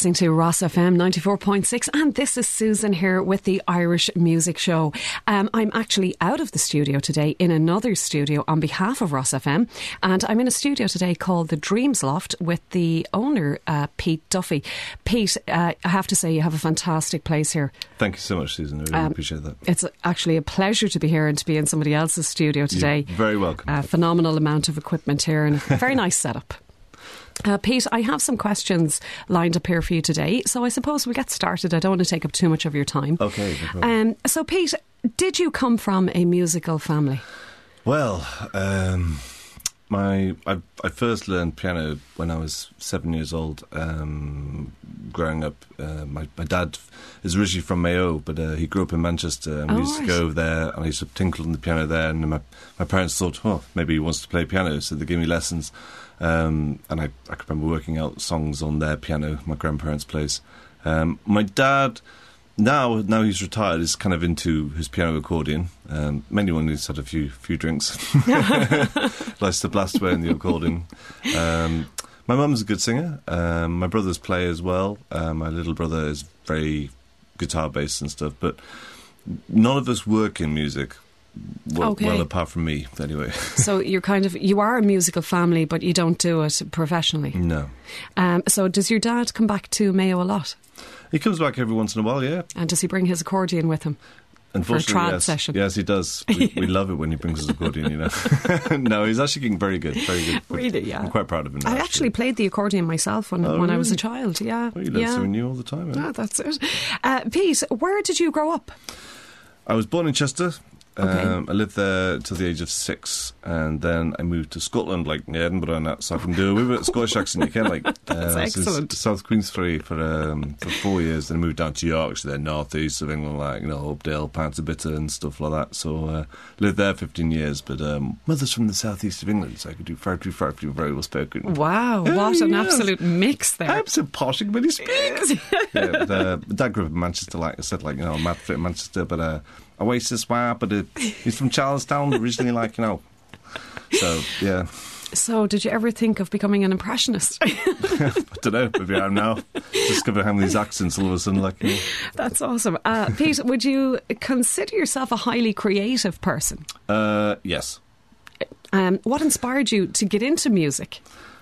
listening to Ross FM 94.6, and this is Susan here with the Irish Music Show. I'm actually out of the studio today in another studio on behalf of Ross FM, and I'm in a studio today called the Dreams Loft with the owner, Pete Duffy. Pete, I have to say you have a fantastic place here. Thank you so much, Susan. I really appreciate that. It's actually a pleasure to be here and to be in somebody else's studio today. You're very welcome. A phenomenal amount of equipment here and a very nice setup. Pete, I have some questions lined up here for you today, so I suppose we'll get started. I don't want to take up too much of your time. Okay, no problem. So, Pete, did you come from a musical family? Well, I first learned piano when I was 7 years old. Growing up, my dad is originally from Mayo, but he grew up in Manchester, and we used to go over there, and I used to tinkle on the piano there, and my parents thought, maybe he wants to play piano, so they gave me lessons. And I can remember working out songs on their piano, my grandparents' place. My dad, now he's retired, is kind of into his piano accordion, mainly when he's had a few drinks. Likes to blast away on the accordion. My mum's a good singer. My brothers play as well. My little brother is very guitar-based and stuff, but none of us work in music. Well, apart from me, anyway. So you are a musical family, but you don't do it professionally? No. So does your dad come back to Mayo a lot? He comes back every once in a while, yeah. And does he bring his accordion with him? For a trad session? Yes, he does. We love it when he brings his accordion, you know. No, he's actually getting very good. Really, yeah. I'm quite proud of him now, I actually played the accordion myself when I was a child, yeah. Well, you learn something new all the time, eh? Oh, that's it. Pete, where did you grow up? I was born in Chester. Okay. I lived there till the age of 6, and then I moved to Scotland, like near Edinburgh, and that, so I can do a wee bit of Scottish accent. You can, like that's excellent. South Queensferry for 4 years, then I moved down to Yorkshire, then north east of England, like Hopedale, Panterbitter, and stuff like that. So lived there 15 years, but mother's from the southeast of England, so I could do far too very well spoken. Wow, what an absolute mix there! I'm so posh when he speaks. Yeah, but, Dad grew up in Manchester, like I said, mad fit in Manchester, but. Oasis, but he's from Charlestown originally, So, yeah. So, did you ever think of becoming an impressionist? I don't know, maybe I am now. Discover how these accents all of a sudden, That's awesome. Pete, would you consider yourself a highly creative person? Yes. What inspired you to get into music?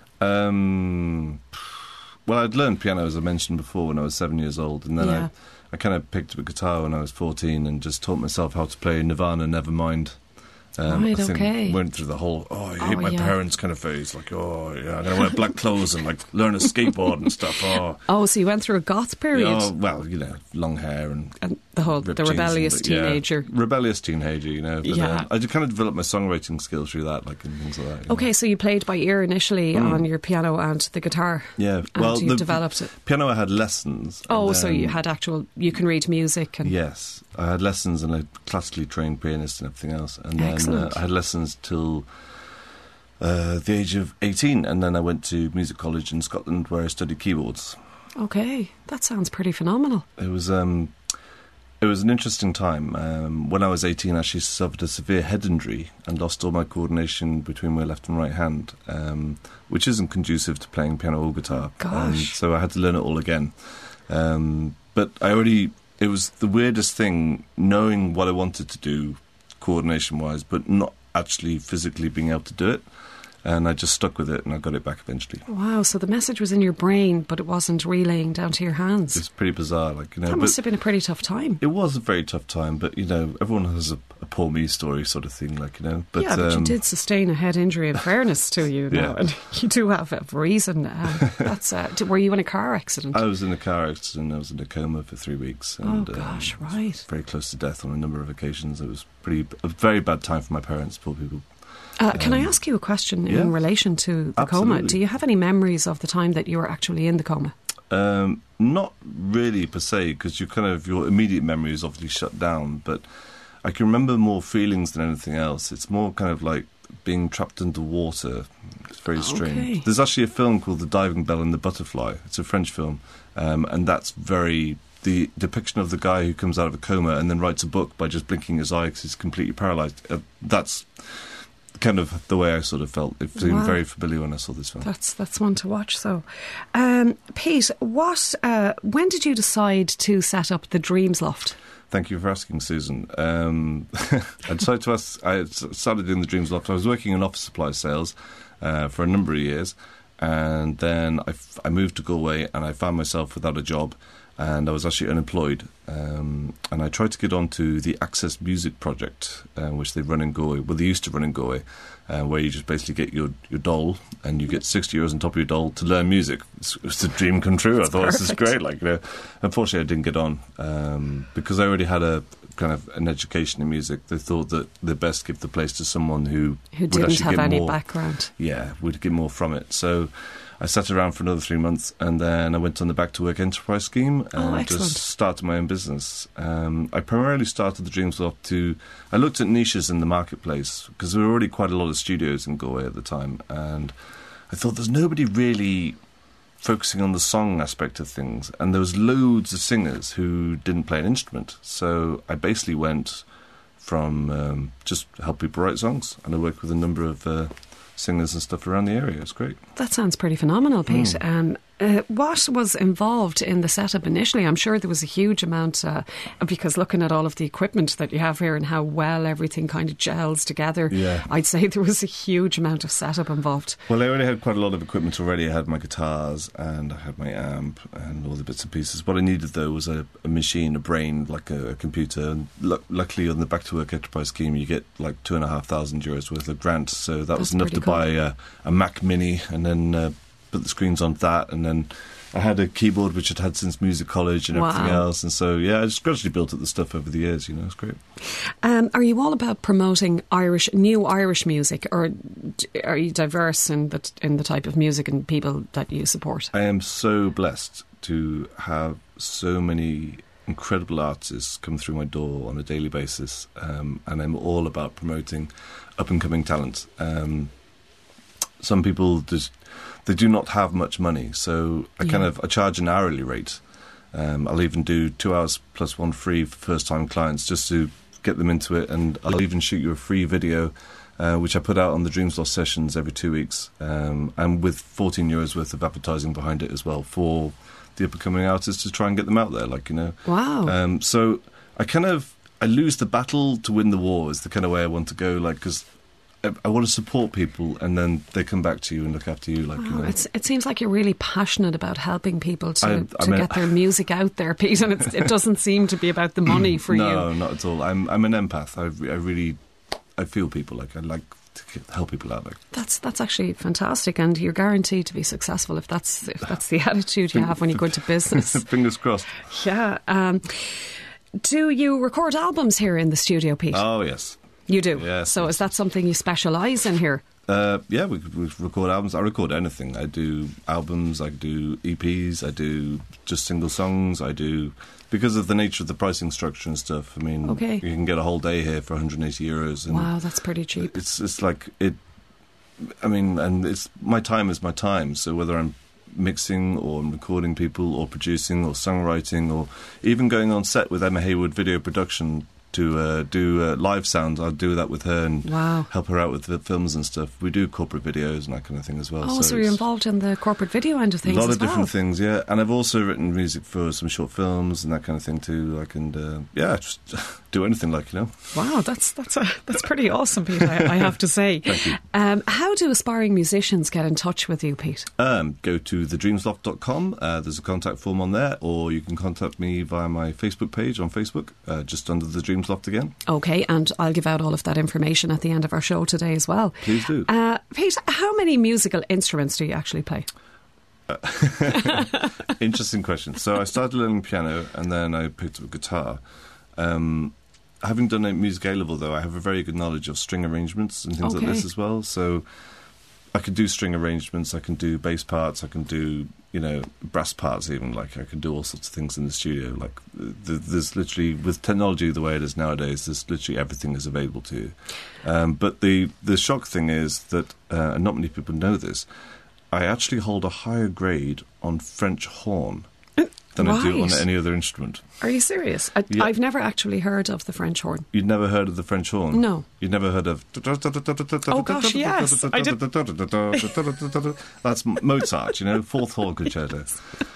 Well, I'd learned piano, as I mentioned before, when I was 7 years old, and then I kind of picked up a guitar when I was 14 and just taught myself how to play Nirvana, Nevermind. Right, I think okay. Went through the whole, I hate my parents kind of phase. Like, I'm going to wear black clothes and, learn a skateboard and stuff. Oh, so you went through a goth period? Oh, well, long hair and the rebellious teenager. Rebellious teenager, But, I kind of developed my songwriting skills through that, and things like that. Okay, so you played by ear initially on your piano and the guitar. Yeah, and you developed it. Piano, I had lessons. Oh, so you had you can read music. Yes, I had lessons and a classically trained pianist and everything else. And then I had lessons till the age of 18, and then I went to music college in Scotland where I studied keyboards. Okay, that sounds pretty phenomenal. It was an interesting time. When I was 18, I actually suffered a severe head injury and lost all my coordination between my left and right hand, which isn't conducive to playing piano or guitar. Gosh. So I had to learn it all again. But it was the weirdest thing, knowing what I wanted to do coordination-wise, but not actually physically being able to do it. And I just stuck with it, and I got it back eventually. Wow, so the message was in your brain, but it wasn't relaying down to your hands. It's pretty bizarre, That must have been a pretty tough time. It was a very tough time, but, everyone has a poor me story sort of thing, But, but you did sustain a head injury, in fairness to you now, and you do have a reason. Were you in a car accident? I was in a car accident. I was in a coma for 3 weeks. And, right. Very close to death on a number of occasions. It was a very bad time for my parents, poor people. Can I ask you a question in relation to the Absolutely. coma? Do you have any memories of the time that you were actually in the coma? Not really per se, because your immediate memory is obviously shut down, but I can remember more feelings than anything else. It's more kind of like being trapped under water. It's very strange. Okay. There's actually a film called The Diving Bell and the Butterfly. It's a French film, and that's the depiction of the guy who comes out of a coma and then writes a book by just blinking his eye because he's completely paralysed. kind of the way I sort of felt. It seemed very familiar when I saw this film. That's one to watch. So, Pete, when did you decide to set up the Dreams Loft? Thank you for asking, Susan. I decided to ask. I started doing the Dreams Loft. I was working in office supply sales for a number of years, and then I moved to Galway, and I found myself without a job, and I was actually unemployed. And I tried to get onto the Access Music project, which they run in Galway. Well, they used to run in Galway, where you just basically get your dole, and you get €60 on top of your dole to learn music. It's a dream come true. I thought, this is great. Unfortunately, I didn't get on because I already had a kind of an education in music. They thought that they best give the place to someone who didn't have any background. Yeah, would get more from it. So I sat around for another 3 months, and then I went on the Back to Work Enterprise Scheme and just started my own business. I primarily started the Dreams Loft I looked at niches in the marketplace, because there were already quite a lot of studios in Galway at the time, and I thought there's nobody really focusing on the song aspect of things, and there was loads of singers who didn't play an instrument. So I basically went from just help people write songs, and I worked with a number of singers and stuff around the area. It's great. That sounds pretty phenomenal, Pete. What was involved in the setup initially? I'm sure there was a huge amount, because looking at all of the equipment that you have here and how well everything kind of gels together, I'd say there was a huge amount of setup involved. Well, I already had quite a lot of equipment already. I had my guitars and I had my amp and all the bits and pieces. What I needed, though, was a machine, a brain, like a computer. And luckily, on the Back to Work Enterprise Scheme, you get like €2,500 worth of grants. So that was enough to buy a Mac Mini, and then put the screens on that, and then I had a keyboard which I'd had since music college and everything else, and so I just gradually built up the stuff over the years. It's great. Are you all about promoting new Irish music, or are you diverse in the type of music and people that you support? I am so blessed to have so many incredible artists come through my door on a daily basis, and I'm all about promoting up and coming talent. Some people they do not have much money, so I charge an hourly rate. I'll even do 2 hours plus one free for first-time clients just to get them into it, and I'll even shoot you a free video, which I put out on the Dreams Lost sessions every 2 weeks, and with €14 worth of advertising behind it as well for the up-and-coming artists to try and get them out there, Wow. So I lose the battle to win the war is the kind of way I want to go, because I want to support people, and then they come back to you and look after you. It seems like you're really passionate about helping people to get their music out there, Pete, and it doesn't seem to be about the money for you. No, not at all. I'm an empath. I feel people. I like to help people out. That's actually fantastic, and you're guaranteed to be successful if that's the attitude you have when you go into business. Fingers crossed. Yeah. Do you record albums here in the studio, Pete? Oh yes. You do? Yes. So is that something you specialise in here? Yeah, we record albums. I record anything. I do albums, I do EPs, I do just single songs, I do... Because of the nature of the pricing structure and stuff, you can get a whole day here for €180. And wow, that's pretty cheap. It's like... and it's my time is my time, so whether I'm mixing or I'm recording people or producing or songwriting or even going on set with Emma Haywood Video Production to do live sounds, I'll do that with her and help her out with the films and stuff. We do corporate videos and that kind of thing as well. Oh, so you're involved in the corporate video end of things as well? A lot of different things, yeah. And I've also written music for some short films and that kind of thing too. I can, just do anything Wow, that's pretty awesome, Pete, I have to say. Thank you. How do aspiring musicians get in touch with you, Pete? Go to thedreamsloft.com. There's a contact form on there, or you can contact me via my Facebook page on Facebook, just under the Dreams Loft again. Okay, and I'll give out all of that information at the end of our show today as well. Please do. Pete, how many musical instruments do you actually play? Interesting question. So I started learning piano and then I picked up guitar. Having done a music A-level, though, I have a very good knowledge of string arrangements and things like this as well. So I can do string arrangements, I can do bass parts, I can do, brass parts even. I can do all sorts of things in the studio. There's literally, with technology the way it is nowadays, there's literally everything is available to you. But the shock thing is that, and not many people know this, I actually hold a higher grade on French horn. than I do on any other instrument. Are you serious? I've never actually heard of the French horn. You'd never heard of the French horn? No. You'd never heard of... Oh gosh, yes, I did. That's Mozart, Fourth Horn Concerto.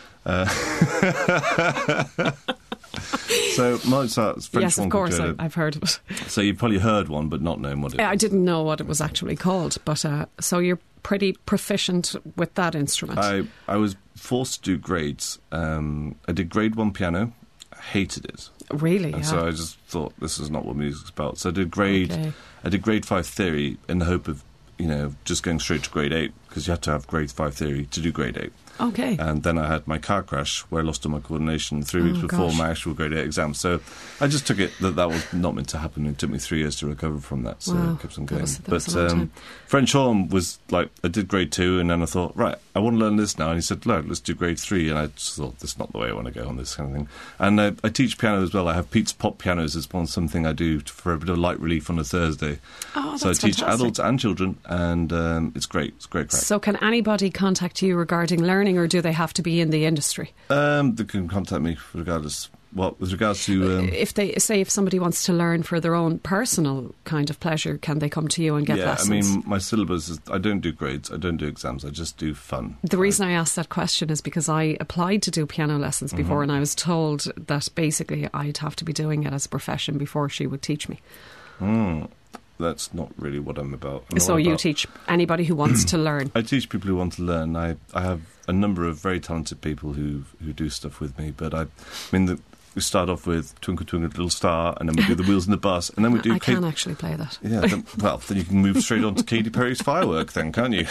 So Mozart's French horn concerto. Yes, of course, I've heard of it. So you've probably heard one, but not known what it is. I didn't know what it was actually called, but so you're pretty proficient with that instrument. I was forced to do grades. I did grade 1 piano. I hated it. Really? And so I just thought, this is not what music's about. So I did grade 5 theory in the hope of, just going straight to grade 8, because you had to have grade 5 theory to do grade 8. Okay. And then I had my car crash where I lost all my coordination 3 weeks before my actual grade 8 exam. So I just took it that was not meant to happen. It took me 3 years to recover from that, so I kept on going. That was a long time. French horn was like, I did grade 2 and then I thought, right, I want to learn this now. And he said, no, let's do grade 3. And I just thought, this is not the way I want to go on this kind of thing. And I teach piano as well. I have Pete's Pop Pianos as something I do for a bit of light relief on a Thursday. Oh, that's so I teach fantastic. adults and children, and it's great. It's great crack. So can anybody contact you regarding learning, or do they have to be in the industry? They can contact me regardless. With regards to... if somebody wants to learn for their own personal kind of pleasure, can they come to you and get lessons? I mean, my syllabus is, I don't do grades, I don't do exams, I just do fun. The reason I asked that question is because I applied to do piano lessons before, and I was told that basically I'd have to be doing it as a profession before she would teach me. That's not really what I'm about. So you teach anybody who wants to learn? I teach people who want to learn. I have a number of very talented people who do stuff with me, but we start off with Twinkle Twinkle Little Star, and then we do The Wheels in the Bus, and then we do... I can actually play that. Yeah, then you can move straight on to Katy Perry's Firework then, can't you?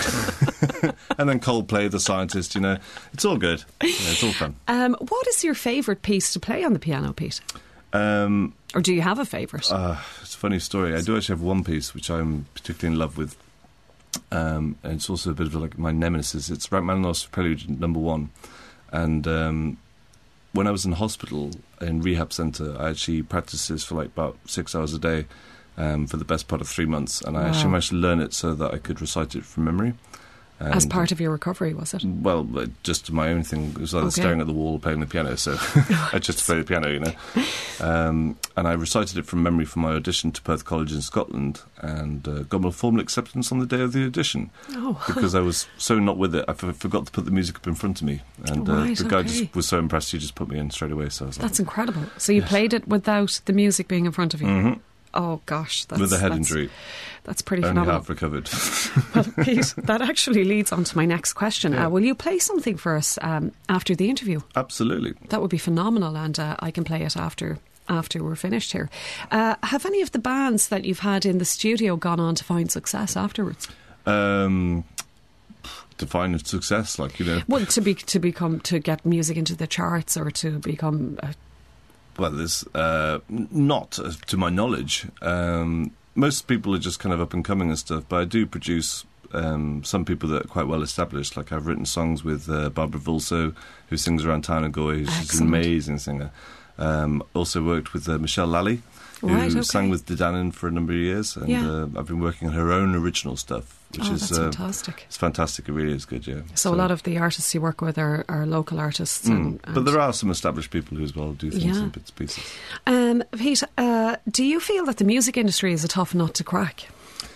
And then Coldplay, The Scientist, It's all good. It's all fun. What is your favourite piece to play on the piano, Pete? Or do you have a favourite? It's a funny story. I do actually have one piece which I'm particularly in love with. And it's also a bit of like my nemesis. It's Rachmaninoff's Prelude No. 1. And when I was in hospital, in rehab centre, I actually practiced this for like about 6 hours a day for the best part of 3 months. And I actually managed to learn it so that I could recite it from memory. As part of your recovery, was it? Well, just my own thing. It was like staring at the wall playing the piano, so I just play the piano, And I recited it from memory for my audition to Perth College in Scotland, and got my formal acceptance on the day of the audition. Oh. Because I was so not with it, I forgot to put the music up in front of me. And the guy just was so impressed, he just put me in straight away. So I was That's incredible. So you played it without the music being in front of you? Mm-hmm. Oh, gosh. With a head injury. That's pretty Only phenomenal. half recovered. Well, Pete, that actually leads on to my next question. Will you play something for us after the interview? Absolutely. That would be phenomenal, and I can play it after we're finished here. Have any of the bands that you've had in the studio gone on to find success afterwards? To find success, Well, to get music into the charts, or to become... Well, there's not, to my knowledge. Most people are just kind of up and coming and stuff, but I do produce some people that are quite well established. Like I've written songs with Barbara Vulso, who sings around town in Galway. She's an amazing singer. Also worked with Michelle Lally, who sang with Didanin for a number of years, and I've been working on her own original stuff, which is fantastic. It's fantastic. It really is good. Yeah. So a lot of the artists you work with are local artists, but there are some established people who as well do things in bits and pieces. Pete, do you feel that the music industry is a tough nut to crack?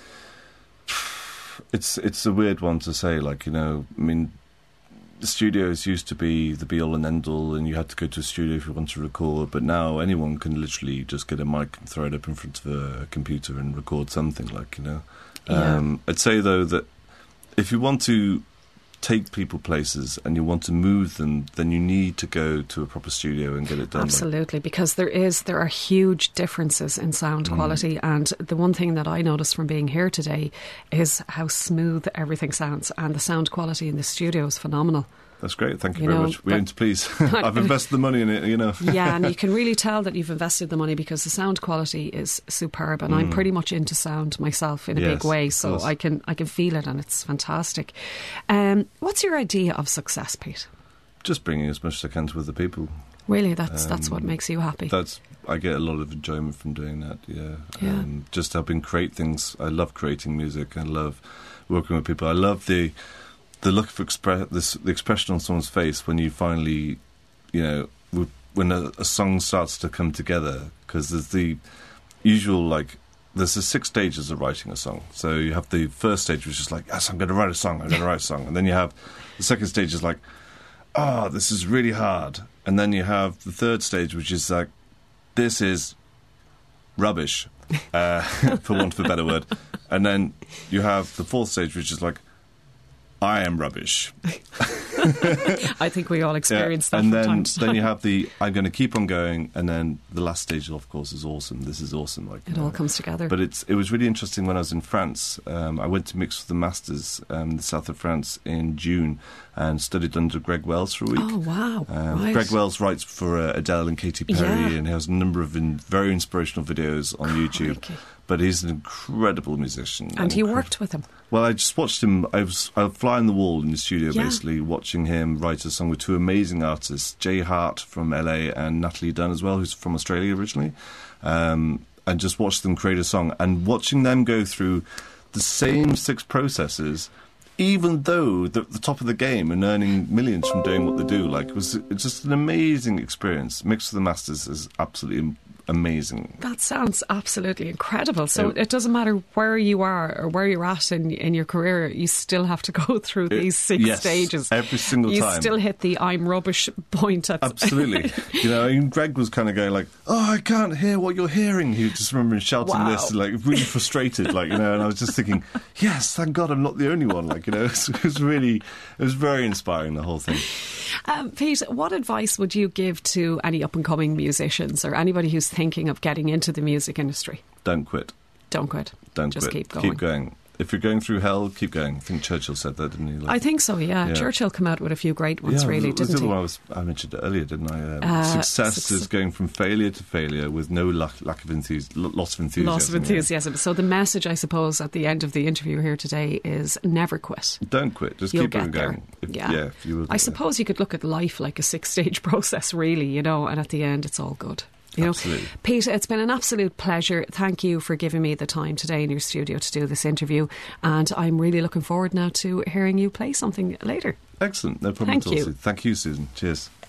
It's a weird one to say. The studios used to be the be-all and end-all, and you had to go to a studio if you wanted to record, but now anyone can literally just get a mic and throw it up in front of a computer and record something, I'd say, though, that if you want to take people places and you want to move them, then you need to go to a proper studio and get it done. Absolutely, because there are huge differences in sound quality, and the one thing that I noticed from being here today is how smooth everything sounds, and the sound quality in the studio is phenomenal. That's great, thank you very much. We aim to please. I've invested the money in it, Yeah, and you can really tell that you've invested the money because the sound quality is superb, and I'm pretty much into sound myself in a big way, so I can feel it, and it's fantastic. What's your idea of success, Pete? Just bringing as much as I can to other people. Really, that's what makes you happy? I get a lot of enjoyment from doing that, just helping create things. I love creating music, I love working with people. I love the look for the expression on someone's face when you finally you know, when a song starts to come together, because there's the usual, like, there's the 6 stages of writing a song. So you have the first stage, which is like, yes, I'm going to write a song, And then you have the second stage is like, oh, this is really hard. And then you have the third stage, which is like, this is rubbish, for want of a better word. And then you have the fourth stage, which is like, I am rubbish. I think we all experience that and from time to time. then you have the I'm going to keep on going, and then the last stage, of course, is awesome. This is awesome. Like, it all comes together. But it was really interesting when I was in France. I went to mix with the Masters in the south of France in June and studied under Greg Wells for a week. Oh, wow. Right. Greg Wells writes for Adele and Katy Perry, and he has a number of very inspirational videos on YouTube. But he's an incredible musician. And you worked with him? Well, I just watched him. I was a fly on the wall in the studio, basically, watching him write a song with 2 amazing artists, Jay Hart from LA and Natalie Dunn as well, who's from Australia originally, and just watched them create a song. And watching them go through the same 6 processes, even though they're at the top of the game and earning millions from doing what they do, like, it's just an amazing experience. Mix with the Masters is absolutely amazing. That sounds absolutely incredible. So it doesn't matter where you are or where you're at in your career, you still have to go through these 6 stages. Every single time. You still hit the I'm rubbish point. Absolutely. You know, and Greg was kind of going like, oh, I can't hear what you're hearing. He was just remembering shouting this, like, really frustrated, like, you know, and I was just thinking, yes, thank God I'm not the only one. Like, you know, it was very inspiring, the whole thing. Pete, what advice would you give to any up-and-coming musicians or anybody who's thinking of getting into the music industry? Don't quit. Don't quit. Just keep going. Keep going. If you're going through hell, keep going. I think Churchill said that, didn't he? Like, I think so, yeah. Churchill came out with a few great ones, really, didn't he? The one I mentioned earlier, didn't I? Success is going from failure to failure with no lack of enthusiasm. Loss of enthusiasm. Loss of enthusiasm. Yeah. So the message, I suppose, at the end of the interview here today is never quit. Don't quit. Just keep on going. I suppose you could look at life like a 6-stage process, really, you know, and at the end it's all good. You know, absolutely. Pete, it's been an absolute pleasure. Thank you for giving me the time today in your studio to do this interview, and I'm really looking forward now to hearing you play something later. Excellent. No problem at all. Thank you. Thank you, Susan. Cheers.